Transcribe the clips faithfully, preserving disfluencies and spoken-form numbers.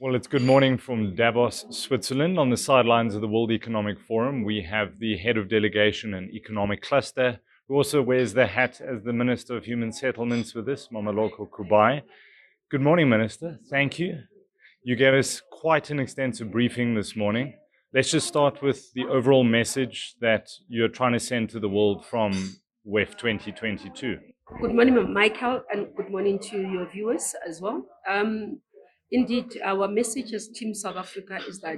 Well, it's good morning from Davos, Switzerland. On the sidelines of the World Economic Forum, we have the head of delegation and economic cluster, who also wears the hat as the Minister of Human Settlements with us, Mameloko Kubai. Good morning, Minister. Thank you. You gave us quite an extensive briefing this morning. Let's just start with the overall message that you're trying to send to the world from W E F twenty twenty-two. Good morning, Michael, and good morning to your viewers as well. Um, indeed, our message as Team South Africa is that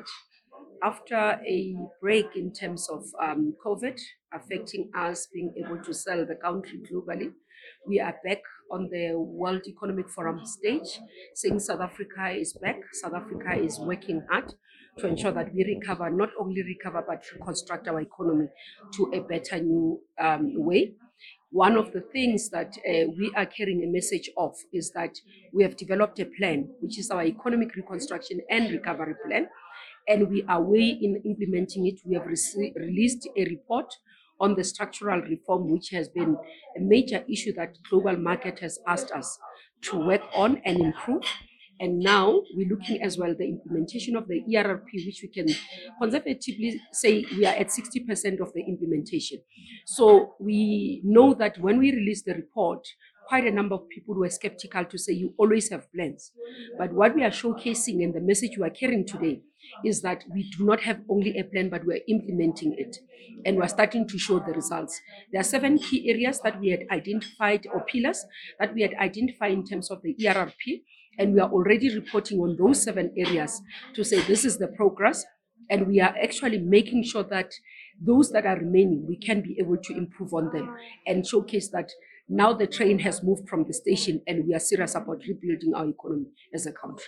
after a break in terms of um, COVID affecting us being able to sell the country globally, we are back on the World Economic Forum stage, saying South Africa is back. South Africa is working hard to ensure that we recover, not only recover, but reconstruct our economy to a better new um, way. One of the things that uh, we are carrying a message of is that we have developed a plan, which is our economic reconstruction and recovery plan, and we are way in implementing it. We have re- released a report on the structural reform, which has been a major issue that global market has asked us to work on and improve. And now we're looking as well the implementation of the E R R P, which we can conservatively say we are at sixty percent of the implementation. So we know that when we release the report, quite a number of people were skeptical to say you always have plans. But what we are showcasing and the message we are carrying today is that we do not have only a plan, but we're implementing it. And we're starting to show the results. There are seven key areas that we had identified, or pillars that we had identified in terms of the E R R P. And we are already reporting on those seven areas to say this is the progress. And we are actually making sure that those that are remaining, we can be able to improve on them and showcase that now the train has moved from the station and we are serious about rebuilding our economy as a country.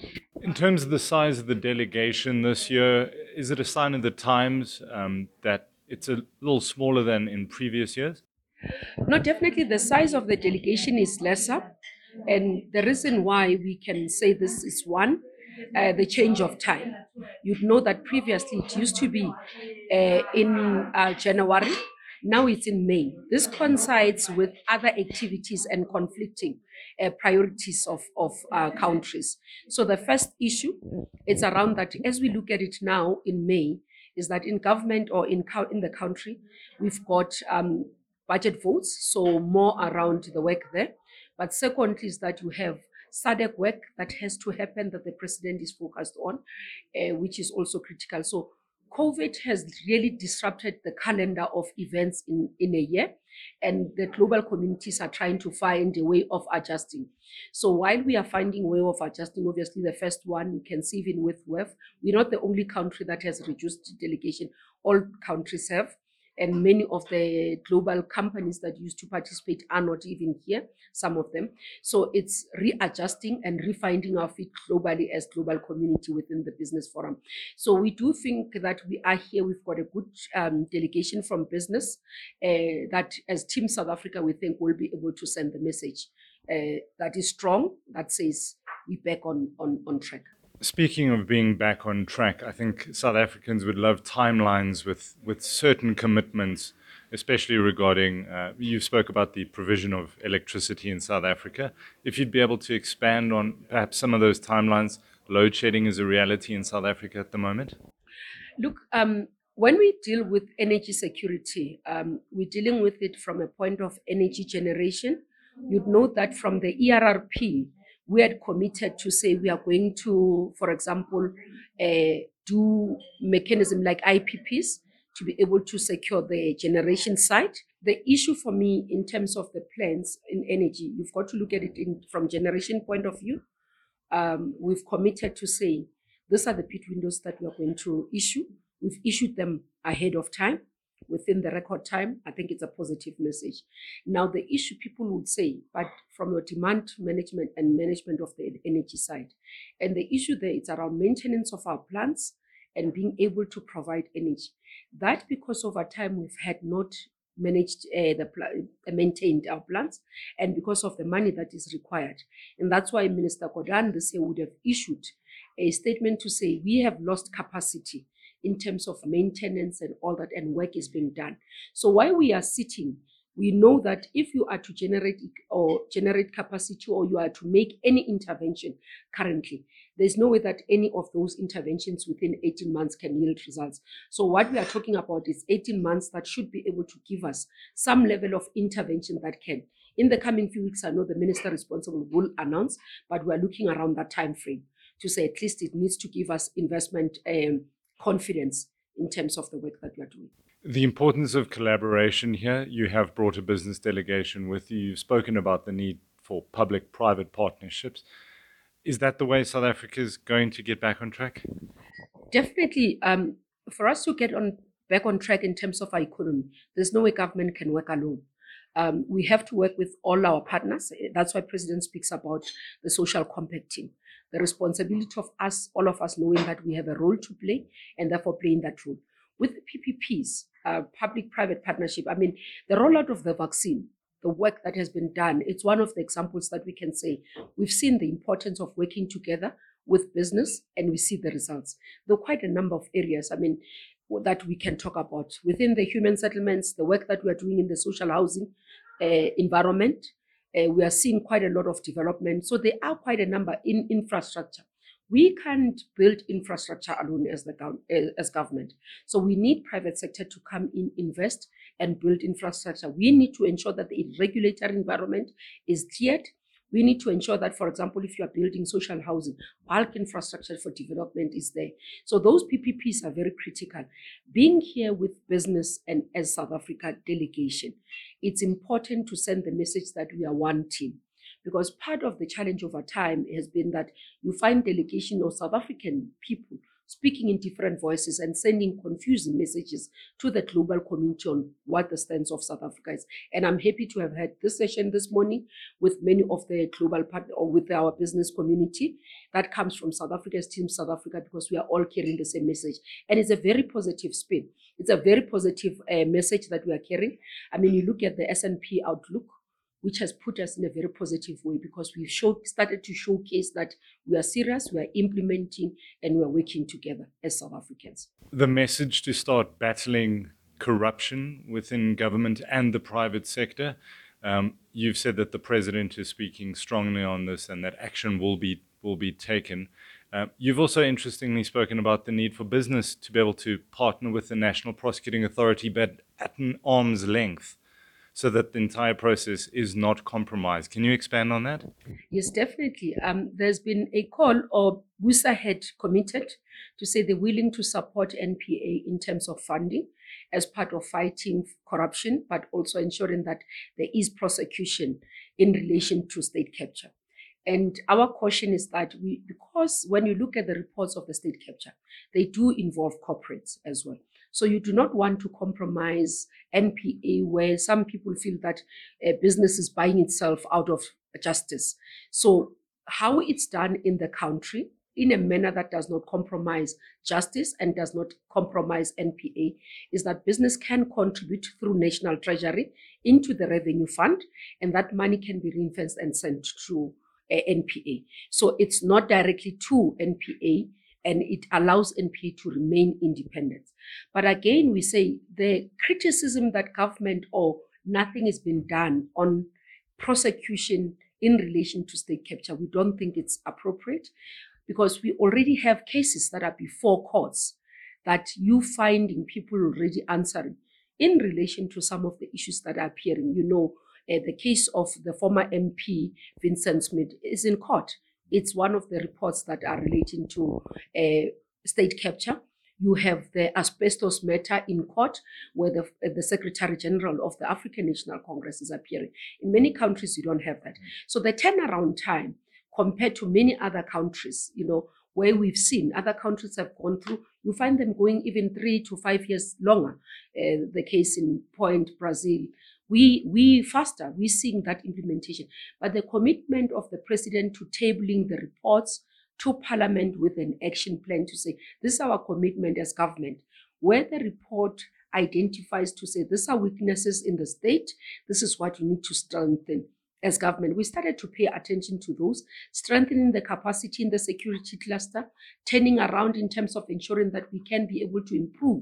In terms of the size of the delegation this year, is it a sign of the times um, that it's a little smaller than in previous years? No, definitely the size of the delegation is lesser. And the reason why we can say this is one, uh, the change of time. You'd know that previously it used to be uh, in uh, January, now it's in May. This coincides with other activities and conflicting uh, priorities of, of uh, countries. So the first issue, it's around that as we look at it now in May, is that in government or in, in the country, we've got um, budget votes, so more around the work there. But secondly is that you have SADC work that has to happen that the president is focused on, uh, which is also critical. So COVID has really disrupted the calendar of events in, in a year, and the global communities are trying to find a way of adjusting. So while we are finding a way of adjusting, obviously the first one, you can see even with W E F, we're not the only country that has reduced delegation. All countries have. And many of the global companies that used to participate are not even here, some of them. So it's readjusting and refinding our feet globally as global community within the business forum. So we do think that we are here. We've got a good um, delegation from business uh, that as Team South Africa, we think will be able to send the message uh, that is strong, that says we're back on, on, on track. Speaking of being back on track, I think South Africans would love timelines with, with certain commitments, especially regarding, uh, you spoke about the provision of electricity in South Africa. If you'd be able to expand on perhaps some of those timelines, load shedding is a reality in South Africa at the moment. Look, um, when we deal with energy security, um, we're dealing with it from a point of energy generation. You'd know that from the E R R P, we had committed to say we are going to, for example, uh, do mechanism like I P Ps to be able to secure the generation side. The issue for me in terms of the plans in energy, you've got to look at it in, from generation point of view. Um, we've committed to say these are the pit windows that we are going to issue. We've issued them ahead of time, within the record time. I think it's a positive message. Now, the issue people would say, but from your demand management and management of the energy side, and the issue there is around maintenance of our plants and being able to provide energy. That because over time we've had not managed uh, the pl- uh, maintained our plants, and because of the money that is required. And that's why Minister Gordhan this year would have issued a statement to say we have lost capacity in terms of maintenance and all that, and work is being done. So while we are sitting, We know that if you are to generate e- or generate capacity, or you are to make any intervention currently, there's no way that any of those interventions within eighteen months can yield results. So what we are talking about is eighteen months that should be able to give us some level of intervention that can. In the coming few weeks, I know the minister responsible will announce, but we're looking around that time frame to say at least it needs to give us investment um, confidence in terms of the work that we are doing. The importance of collaboration here. You have brought a business delegation with you. You've spoken about the need for public-private partnerships. Is that the way South Africa is going to get back on track? Definitely, um, for us to get on back on track in terms of our economy, there's no way government can work alone. Um, we have to work with all our partners. That's why President speaks about the social compact team. The responsibility of us, all of us, knowing that we have a role to play and therefore playing that role. With the P P Ps, uh, public-private partnership, I mean, the rollout of the vaccine, the work that has been done, it's one of the examples that we can say we've seen the importance of working together with business, and we see the results. There are quite a number of areas, I mean, that we can talk about. Within the human settlements, the work that we are doing in the social housing uh, environment, uh, we are seeing quite a lot of development. So there are quite a number in infrastructure. We can't build infrastructure alone as the gov- uh, as government. So we need private sector to come in, invest, and build infrastructure. We need to ensure that the regulatory environment is cleared. We need to ensure that, for example, if you are building social housing, bulk infrastructure for development is there. So those P P Ps are very critical. Being here with business and as South Africa delegation, it's important to send the message that we are one team. Because part of the challenge over time has been that you find delegation of South African people speaking in different voices and sending confusing messages to the global community on what the stance of South Africa is. And I'm happy to have had this session this morning with many of the global partners or with our business community that comes from South Africa's Team South Africa, because we are all carrying the same message. And it's a very positive spin. It's a very positive uh, message that we are carrying. I mean, you look at the S and P outlook, which has put us in a very positive way, because we've show, started to showcase that we are serious, we are implementing, and we are working together as South Africans. The message to start battling corruption within government and the private sector. Um, you've said that the president is speaking strongly on this and that action will be will be taken. Uh, you've also interestingly spoken about the need for business to be able to partner with the National Prosecuting Authority, but at an arm's length, so that the entire process is not compromised. Can you expand on that? Yes, definitely. Um, there's been a call, or WUSA had committed to say they're willing to support N P A in terms of funding as part of fighting corruption, but also ensuring that there is prosecution in relation to state capture. And our caution is that we, because when you look at the reports of the state capture, they do involve corporates as well. So you do not want to compromise N P A, where some people feel that a business is buying itself out of justice. So how it's done in the country in a manner that does not compromise justice and does not compromise N P A is that business can contribute through National Treasury into the revenue fund, and that money can be reinvested and sent through uh, N P A. So it's not directly to N P A, and it allows N P A to remain independent. But again, we say the criticism that government or nothing has been done on prosecution in relation to state capture, we don't think it's appropriate, because we already have cases that are before courts that you finding people already answering in relation to some of the issues that are appearing. You know, uh, the case of the former M P, Vincent Smith, is in court. It's one of the reports that are relating to uh, state capture. You have the asbestos matter in court, where the, uh, the Secretary General of the African National Congress is appearing. In many countries, you don't have that. So the turnaround time compared to many other countries, you know, where we've seen other countries have gone through, you find them going even three to five years longer. Uh, the case in point, Brazil, we we faster, we're seeing that implementation. But the commitment of the president to tabling the reports to Parliament with an action plan to say, this is our commitment as government, where the report identifies to say, these are weaknesses in the state, this is what we need to strengthen. As government, we started to pay attention to those, strengthening the capacity in the security cluster, turning around in terms of ensuring that we can be able to improve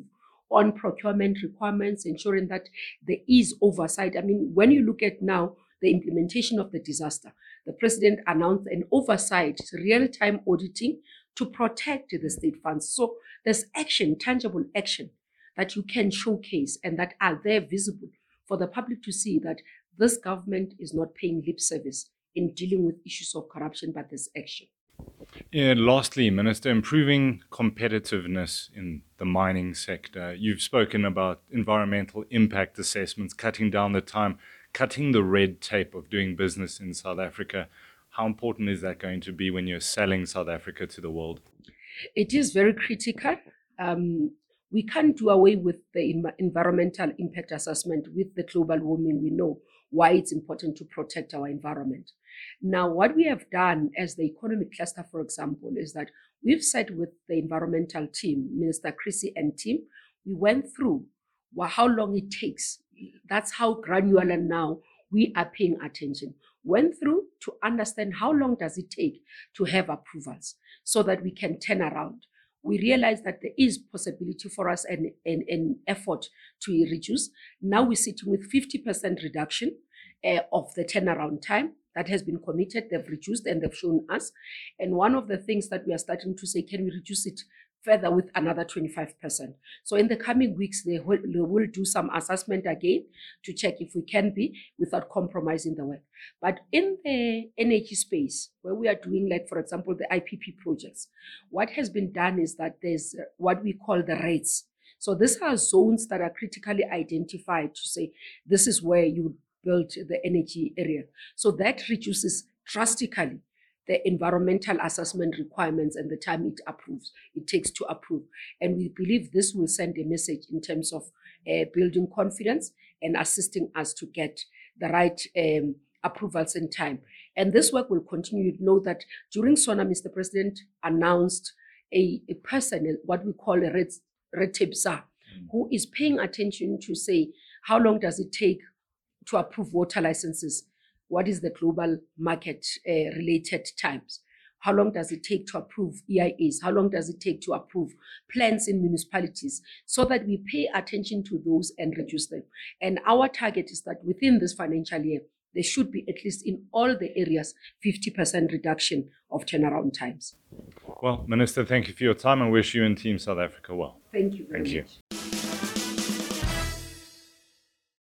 on procurement requirements, ensuring that there is oversight. I mean, when you look at now the implementation of the disaster, the president announced an oversight, real-time auditing to protect the state funds. So there's action, tangible action that you can showcase and that are there visible for the public to see that this government is not paying lip service in dealing with issues of corruption, but there's action. Yeah, lastly, Minister, improving competitiveness in the mining sector. You've spoken about environmental impact assessments, cutting down the time, cutting the red tape of doing business in South Africa. How important is that going to be when you're selling South Africa to the world? It is very critical. Um, we can't do away with the environmental impact assessment with the global warming. We know why it's important to protect our environment. Now, what we have done as the economic cluster, for example, is that we've sat with the environmental team, Minister Chrissy and team. We went through well, how long it takes. That's how granular now we are paying attention. Went through to understand how long does it take to have approvals so that we can turn around. We realized that there is possibility for us and an, an effort to reduce. Now we're sitting with fifty percent reduction uh, of the turnaround time that has been committed. They've reduced and they've shown us. And one of the things that we are starting to say, can we reduce it further with another twenty-five percent? So in the coming weeks, they will, they will do some assessment again to check if we can be without compromising the work. But in the energy space, where we are doing, like, for example, the I P P projects, what has been done is that there's what we call the rates. So these are zones that are critically identified to say, this is where you build the energy area. So that reduces drastically the environmental assessment requirements and the time it approves, it takes to approve. And we believe this will send a message in terms of uh, building confidence and assisting us to get the right um, approvals in time. And this work will continue. You know that during SONA, Mister President announced a, a person, what we call a red, red tape czar, mm. who is paying attention to say, how long does it take to approve water licenses? What is the global market uh, related times? How long does it take to approve E I As? How long does it take to approve plans in municipalities? So that we pay attention to those and reduce them. And our target is that within this financial year, there should be, at least in all the areas, fifty percent reduction of turnaround times. Well, Minister, thank you for your time and wish you and Team South Africa well. Thank you very thank much. You.